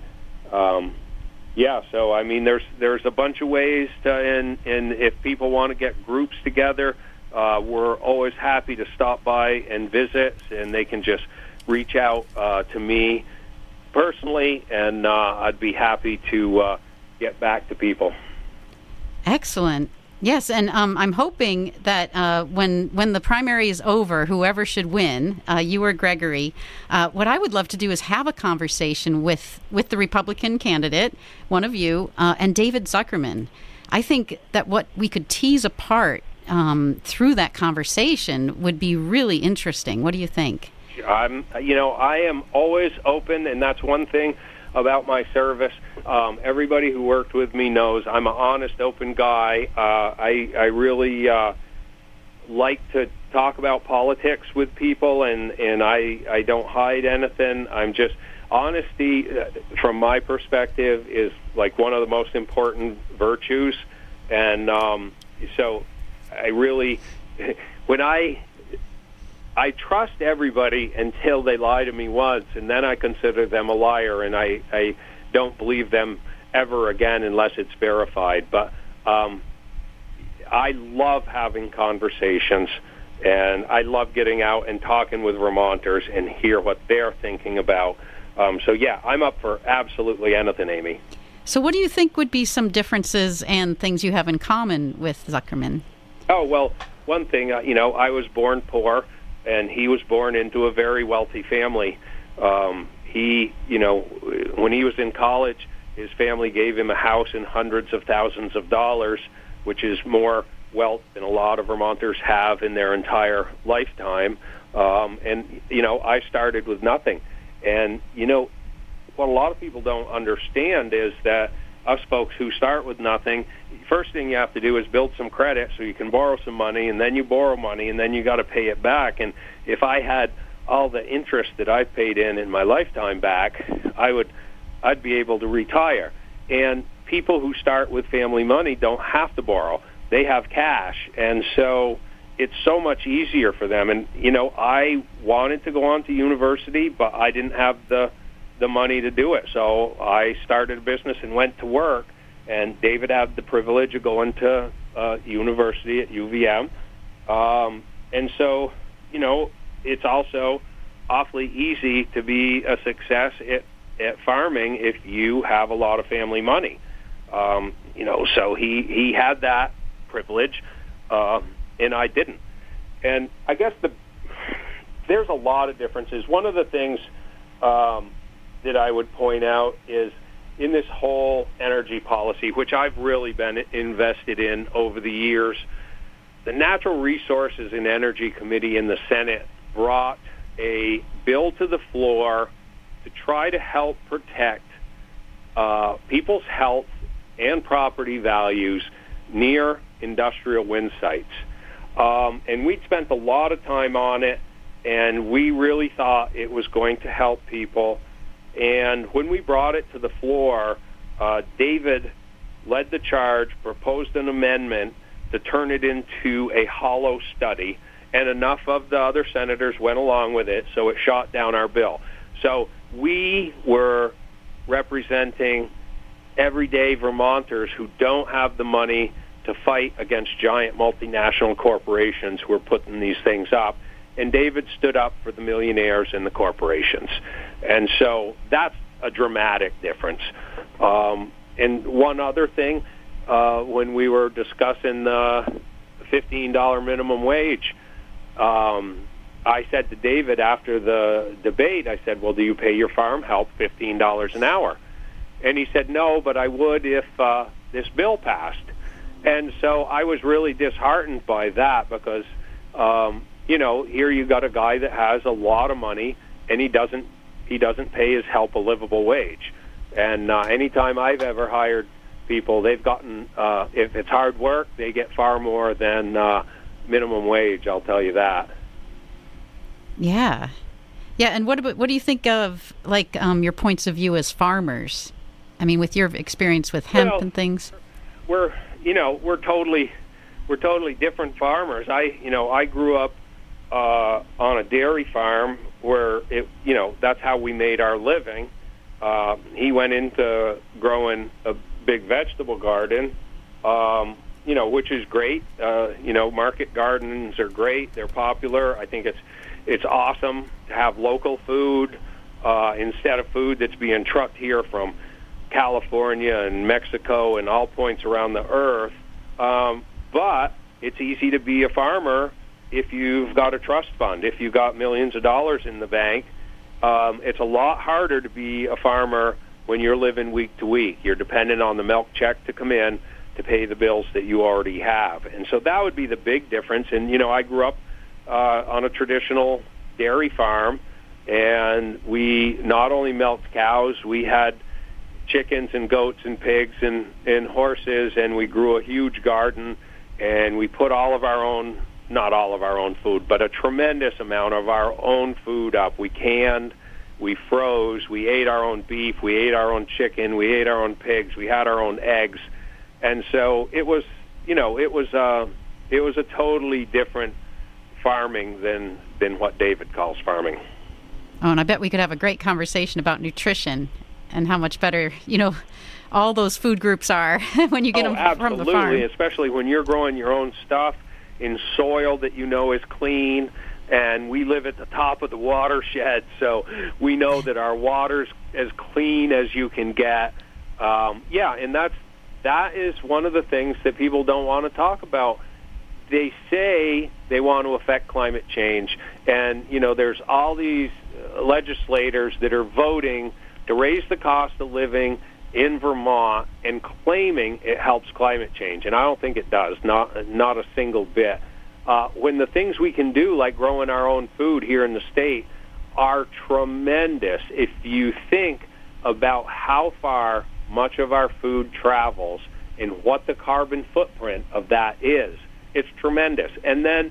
So I mean, there's a bunch of ways and if people want to get groups together, we're always happy to stop by and visit, and they can just reach out to me personally, and I'd be happy to get back to people. Excellent. Yes, and I'm hoping that when the primary is over, whoever should win, you or Gregory, what I would love to do is have a conversation with the Republican candidate, one of you, and David Zuckerman. I think that what we could tease apart through that conversation would be really interesting. What do you think? I am always open, and that's one thing about my service. Everybody who worked with me knows I'm an honest, open guy. I really like to talk about politics with people, and I don't hide anything. I'm just honesty, from my perspective, is like one of the most important virtues, and so I really, when I trust everybody until they lie to me once, and then I consider them a liar, and I don't believe them ever again unless it's verified. But I love having conversations, and I love getting out and talking with Vermonters and hear what they're thinking about. I'm up for absolutely anything, Amy. So what do you think would be some differences and things you have in common with Zuckerman? Oh, well, one thing, I was born poor, and he was born into a very wealthy family. He, when he was in college, his family gave him a house and hundreds of thousands of dollars, which is more wealth than a lot of Vermonters have in their entire lifetime. I started with nothing. And, what a lot of people don't understand is that us folks who start with nothing, first thing you have to do is build some credit so you can borrow some money, and then you borrow money, and then you got to pay it back. And if I had all the interest that I've paid in my lifetime back, I'd be able to retire. And people who start with family money don't have to borrow. They have cash. And so it's so much easier for them. And, I wanted to go on to university, but I didn't have the money to do it. So I started a business and went to work. And David had the privilege of going to university at UVM. And so, it's also awfully easy to be a success at farming if you have a lot of family money. So he had that privilege, and I didn't. And I guess there's a lot of differences. One of the things that I would point out is in this whole energy policy, which I've really been invested in over the years, the Natural Resources and Energy Committee in the Senate brought a bill to the floor to try to help protect people's health and property values near industrial wind sites. And we'd spent a lot of time on it, and we really thought it was going to help people. And when we brought it to the floor, David led the charge, proposed an amendment to turn it into a hollow study, and enough of the other senators went along with it, so it shot down our bill. So we were representing everyday Vermonters who don't have the money to fight against giant multinational corporations who are putting these things up. And David stood up for the millionaires and the corporations. And so that's a dramatic difference. And one other thing, when we were discussing the $15 minimum wage, I said to David after the debate, I said, well, do you pay your farm help $15 an hour? And he said, no, but I would if this bill passed. And so I was really disheartened by that because, here you got a guy that has a lot of money, and he doesn't pay his help a livable wage. And anytime I've ever hired people, they've gotten, if it's hard work, they get far more than minimum wage, I'll tell you that. Yeah. Yeah, and what do you think of, your points of view as farmers? I mean, with your experience with hemp and things? We're totally different farmers. I grew up on a dairy farm where that's how we made our living. He went into growing a big vegetable garden, which is great. Market gardens are great. They're popular. I think it's awesome to have local food instead of food that's being trucked here from California and Mexico and all points around the earth. But it's easy to be a farmer if you've got a trust fund, if you've got millions of dollars in the bank. It's a lot harder to be a farmer when you're living week to week. You're dependent on the milk check to come in to pay the bills that you already have. And so that would be the big difference. And, I grew up on a traditional dairy farm, and we not only milked cows, we had chickens and goats and pigs and horses, and we grew a huge garden, and we put all of our own, not all of our own food, but a tremendous amount of our own food up. We canned, we froze, we ate our own beef, we ate our own chicken, we ate our own pigs, we had our own eggs. And so it was a totally different farming than what David calls farming. Oh, and I bet we could have a great conversation about nutrition and how much better, all those food groups are when you get them from the farm. Absolutely, especially when you're growing your own stuff in soil that is clean. And we live at the top of the watershed, so we know that our water's as clean as you can get. And that is one of the things that people don't want to talk about. They say they want to affect climate change, and there's all these legislators that are voting to raise the cost of living in Vermont and claiming it helps climate change, and I don't think it does, not a single bit. When the things we can do, like growing our own food here in the state, are tremendous. If you think about how far much of our food travels and what the carbon footprint of that is, it's tremendous. And then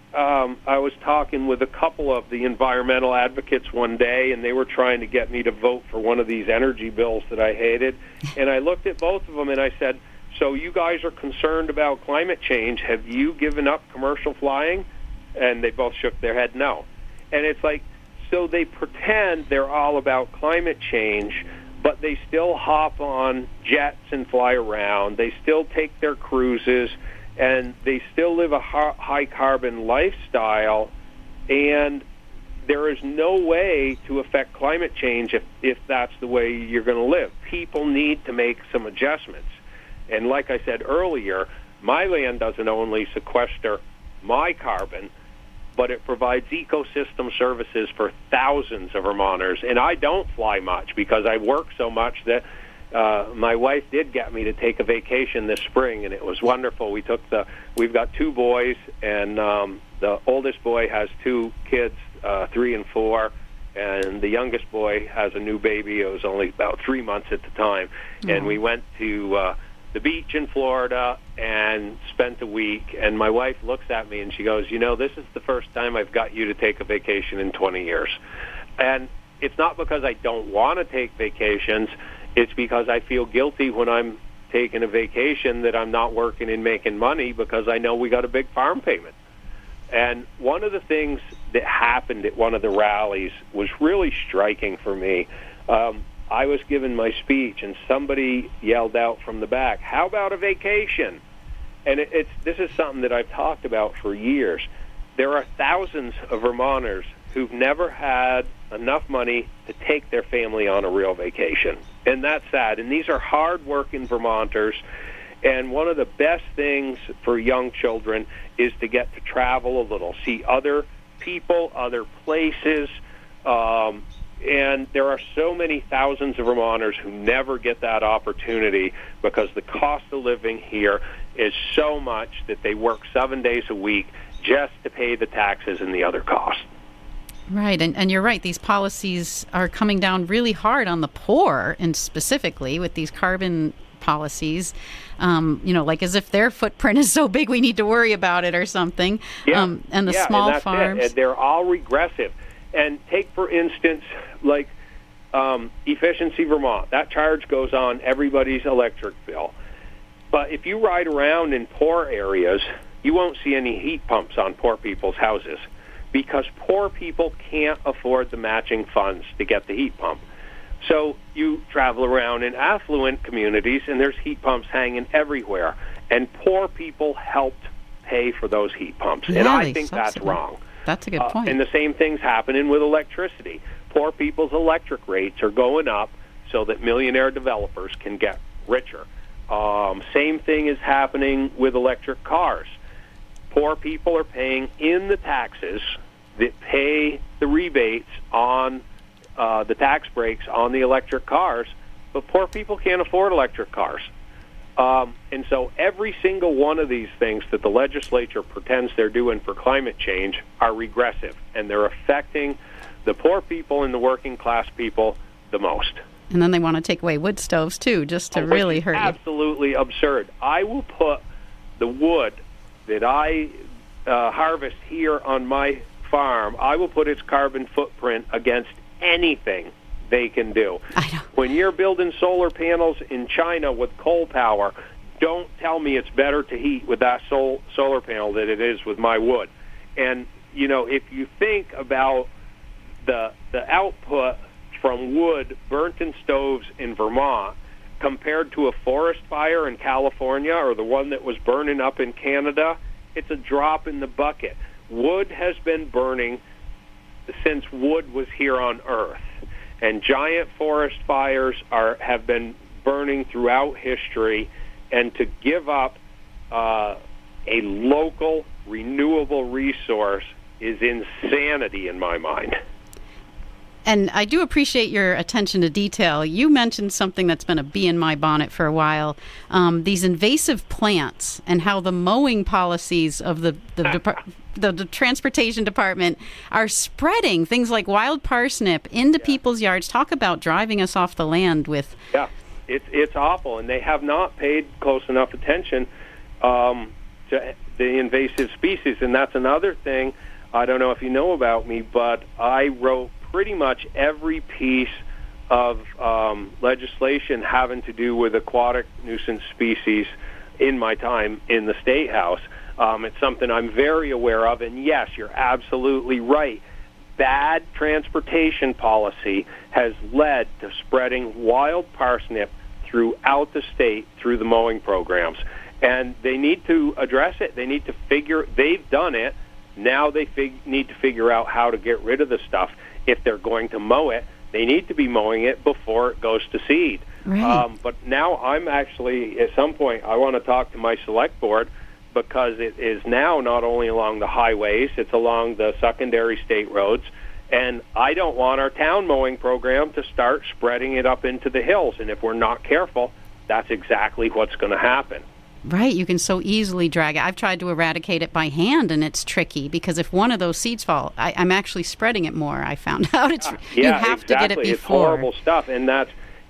I was talking with a couple of the environmental advocates one day, and they were trying to get me to vote for one of these energy bills that I hated. And I looked at both of them and I said, so you guys are concerned about climate change. Have you given up commercial flying? And they both shook their head no. And it's like, so they pretend they're all about climate change, but they still hop on jets and fly around. They still take their cruises, and they still live a high-carbon lifestyle, and there is no way to affect climate change if that's the way you're going to live. People need to make some adjustments. And like I said earlier, my land doesn't only sequester my carbon, but it provides ecosystem services for thousands of Vermonters. And I don't fly much because I work so much that my wife did get me to take a vacation this spring, and it was wonderful. We've got two boys, and the oldest boy has two kids, 3 and 4, and the youngest boy has a new baby. It was only about 3 months at the time. Mm-hmm. And we went to the beach in Florida and spent a week, and my wife looks at me and she goes, this is the first time I've got you to take a vacation in 20 years. And it's not because I don't want to take vacations. It's because I feel guilty when I'm taking a vacation that I'm not working and making money, because I know we got a big farm payment. And one of the things that happened at one of the rallies was really striking for me. I was giving my speech, and somebody yelled out from the back, "How about a vacation?" And this is something that I've talked about for years. There are thousands of Vermonters who've never had enough money to take their family on a real vacation. And that's sad. And these are hard-working Vermonters. And one of the best things for young children is to get to travel a little, see other people, other places. And there are so many thousands of Vermonters who never get that opportunity because the cost of living here is so much that they work 7 days a week just to pay the taxes and the other costs. Right, and you're right. These policies are coming down really hard on the poor, and specifically with these carbon policies, like as if their footprint is so big we need to worry about it or something. Yeah. And the small and farms. And they're all regressive. And take, for instance, like Efficiency Vermont. That charge goes on everybody's electric bill. But if you ride around in poor areas, you won't see any heat pumps on poor people's houses because poor people can't afford the matching funds to get the heat pump. So you travel around in affluent communities, and there's heat pumps hanging everywhere. And poor people helped pay for those heat pumps. Yeah, and I think that's wrong. That's a good point. And the same thing's happening with electricity. Poor people's electric rates are going up so that millionaire developers can get richer. Same thing is happening with electric cars. Poor people are paying in the taxes that pay the rebates on the tax breaks on the electric cars, but poor people can't afford electric cars. And so every single one of these things that the legislature pretends they're doing for climate change are regressive, and they're affecting the poor people and the working class people the most. And then they want to take away wood stoves, too, just to really hurt you. Absolutely absurd. I will put the wood that I harvest here on my farm, I will put its carbon footprint against anything they can do. I know. When you're building solar panels in China with coal power, don't tell me it's better to heat with that solar panel than it is with my wood. And, if you think about the output from wood burnt in stoves in Vermont compared to a forest fire in California or the one that was burning up in Canada, it's a drop in the bucket. Wood has been burning since wood was here on Earth. And giant forest fires have been burning throughout history, and to give up a local renewable resource is insanity in my mind. And I do appreciate your attention to detail. You mentioned something that's been a bee in my bonnet for a while, these invasive plants and how the mowing policies of the transportation department are spreading things like wild parsnip into people's yards. Talk about driving us off the land with... Yeah, it's awful, and they have not paid close enough attention to the invasive species. And that's another thing. I don't know if you know about me, but I wrote pretty much every piece of legislation having to do with aquatic nuisance species in my time in the State House. It's something I'm very aware of, and yes, you're absolutely right. Bad transportation policy has led to spreading wild parsnip throughout the state through the mowing programs, and they need to address it. They need to they've done it. Now they need to figure out how to get rid of the stuff. If they're going to mow it, they need to be mowing it before it goes to seed. Right. But now I'm actually, at some point, I want to talk to my select board, because it is now not only along the highways, it's along the secondary state roads, and I don't want our town mowing program to start spreading it up into the hills. And if we're not careful, that's exactly what's going to happen. Right, you can so easily drag it. I've tried to eradicate it by hand, and it's tricky because if one of those seeds fall, I'm actually spreading it more. I found out you have to get it before. It's horrible stuff, and that's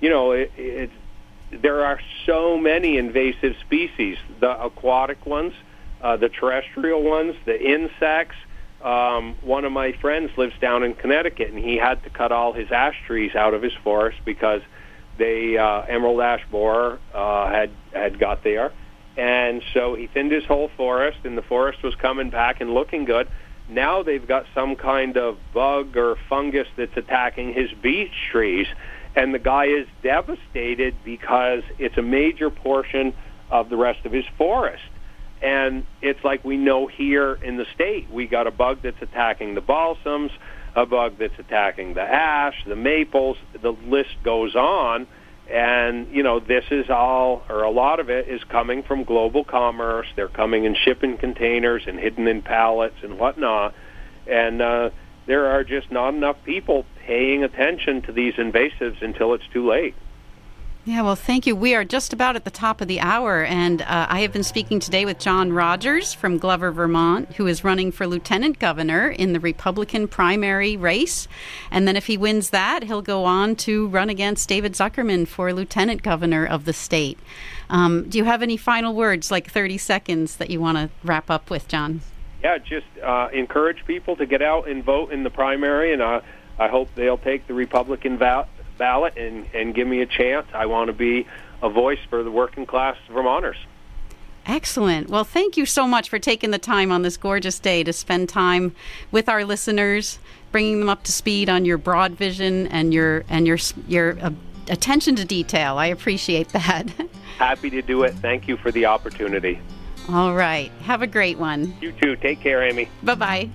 there are so many invasive species: the aquatic ones, the terrestrial ones, the insects. One of my friends lives down in Connecticut, and he had to cut all his ash trees out of his forest because emerald ash borer had got there. And so he thinned his whole forest, and the forest was coming back and looking good. Now they've got some kind of bug or fungus that's attacking his beech trees, and the guy is devastated because it's a major portion of the rest of his forest. And it's like we know here in the state, we got a bug that's attacking the balsams, a bug that's attacking the ash, the maples, the list goes on. And, this is all, or a lot of it, is coming from global commerce. They're coming in shipping containers and hidden in pallets and whatnot. And there are just not enough people paying attention to these invasives until it's too late. Yeah, well, thank you. We are just about at the top of the hour, and I have been speaking today with John Rogers from Glover, Vermont, who is running for lieutenant governor in the Republican primary race. And then if he wins that, he'll go on to run against David Zuckerman for lieutenant governor of the state. Do you have any final words, like 30 seconds, that you want to wrap up with, John? Yeah, just encourage people to get out and vote in the primary, and I hope they'll take the Republican ballot and give me a chance. I want to be a voice for the working class Vermonters. Excellent. Well, thank you so much for taking the time on this gorgeous day to spend time with our listeners, bringing them up to speed on your broad vision and your attention to detail. I appreciate that. Happy to do it. Thank you for the opportunity. All right. Have a great one. You too. Take care, Amy. Bye-bye.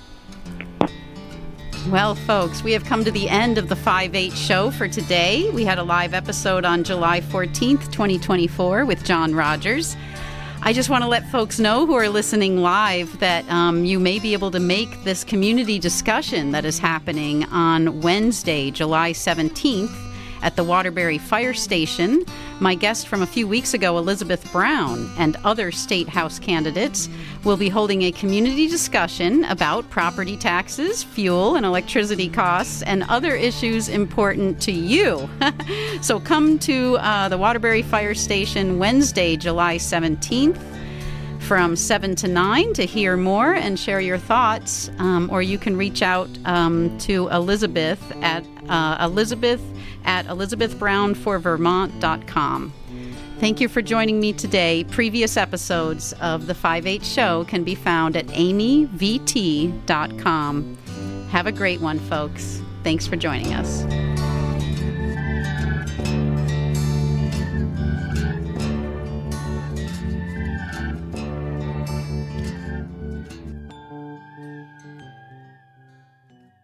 Well, folks, we have come to the end of the 5-8 show for today. We had a live episode on July 14th, 2024 with John Rogers. I just want to let folks know who are listening live that you may be able to make this community discussion that is happening on Wednesday, July 17th at the Waterbury Fire Station. My guest from a few weeks ago, Elizabeth Brown, and other State House candidates will be holding a community discussion about property taxes, fuel and electricity costs, and other issues important to you. So come to the Waterbury Fire Station Wednesday, July 17th from 7 to 9 to hear more and share your thoughts, or you can reach out to Elizabeth at elizabethbrownforvermont.com. Thank you for joining me today. Previous episodes of the 5-8 show can be found at amyvt.com. Have a great one, folks. Thanks for joining us.